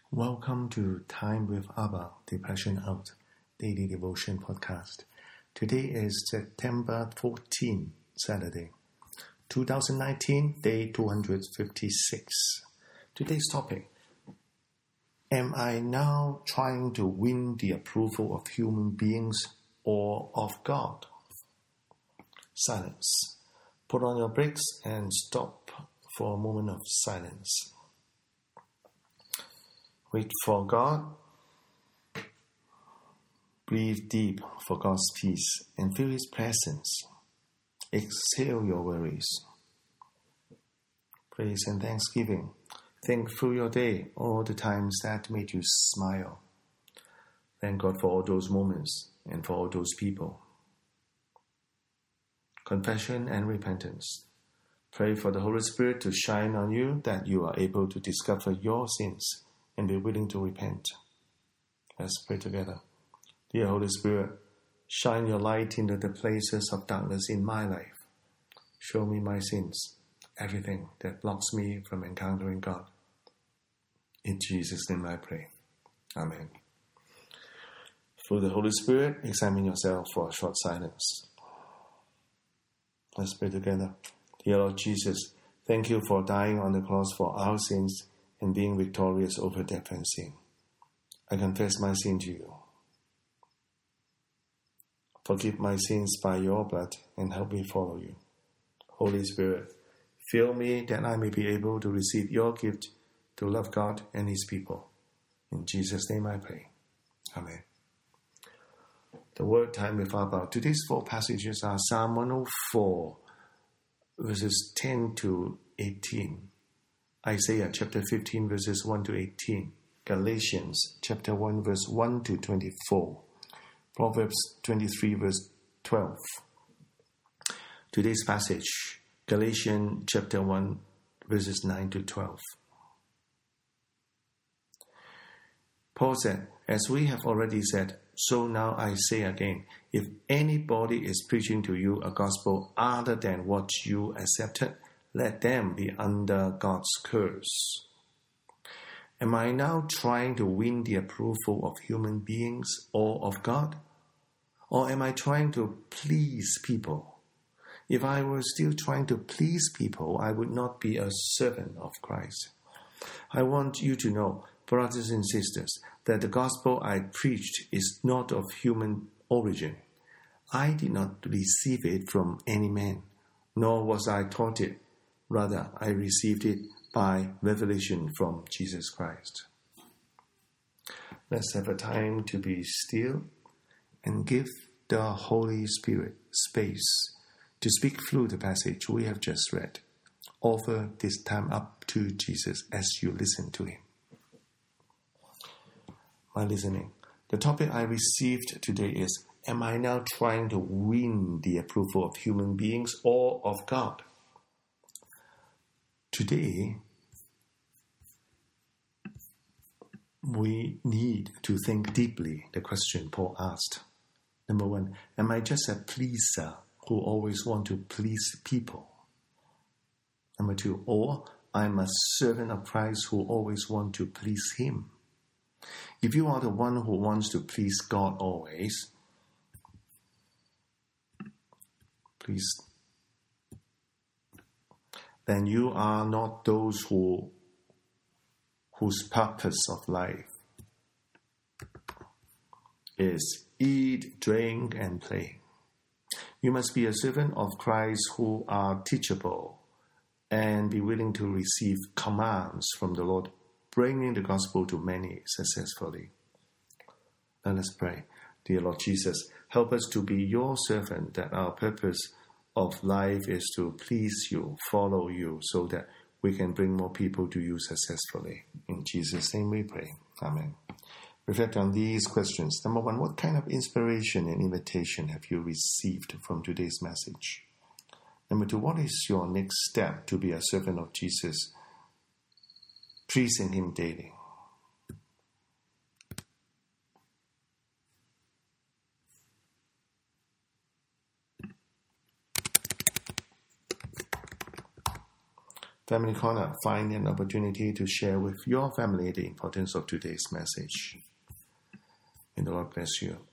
Welcome to Time with Abba, Depression Out, Daily Devotion Podcast. Today is September 14, Saturday, 2019, day 256. Today's topic, am I now trying to win the approval of human beings or of God? Silence. Put on your brakes and stop for a moment of silence. Wait for God. Breathe deep for God's peace and feel His presence. Exhale your worries. Praise and thanksgiving. Think through your day, all the times that made you smile. Thank God for all those moments and for all those people. Confession and repentance. Pray for the Holy Spirit to shine on you that you are able to discover your sins and be willing to repent. Let's pray together. Dear Holy Spirit, shine your light into the places of darkness in my life. Show me my sins, everything that blocks me from encountering God. In Jesus' name I pray. Amen. Through the Holy Spirit, examine yourself for a short silence. Let's pray together. Dear Lord Jesus, thank you for dying on the cross for our sins and being victorious over death and sin. I confess my sin to you. Forgive my sins by your blood and help me follow you. Holy Spirit, fill me that I may be able to receive your gift to love God and His people. In Jesus' name I pray. Amen. The word time with Abba. Today's four passages are Psalm 104, verses 10 to 18. Isaiah chapter 15 verses 1 to 18, Galatians chapter 1 verse 1 to 24, Proverbs 23 verse 12. Today's passage, Galatians chapter 1 verses 9 to 12. Paul said, as we have already said, so now I say again, if anybody is preaching to you a gospel other than what you accepted, let them be under God's curse. Am I now trying to win the approval of human beings or of God? Or am I trying to please people? If I were still trying to please people, I would not be a servant of Christ. I want you to know, brothers and sisters, that the gospel I preached is not of human origin. I did not receive it from any man, nor was I taught it. Rather, I received it by revelation from Jesus Christ. Let's have a time to be still and give the Holy Spirit space to speak through the passage we have just read. Offer this time up to Jesus as you listen to Him. My listening. The topic I received today is, am I now trying to win the approval of human beings or of God? Today, we need to think deeply the question Paul asked. Number one, am I just a pleaser who always want to please people? Number two, or I'm a servant of Christ who always want to please Him. If you are the one who wants to please God always, then you are not those whose purpose of life is eat, drink, and play. You must be a servant of Christ who are teachable and be willing to receive commands from the Lord, bringing the gospel to many successfully. Let us pray. Dear Lord Jesus, help us to be your servant, that our purpose of life is to please you, follow you, so that we can bring more people to you successfully. In Jesus' name we pray. Amen. Reflect on these questions. Number one, what kind of inspiration and invitation have you received from today's message? Number two, what is your next step to be a servant of Jesus, pleasing Him daily? Family Corner, find an opportunity to share with your family the importance of today's message. May the Lord bless you.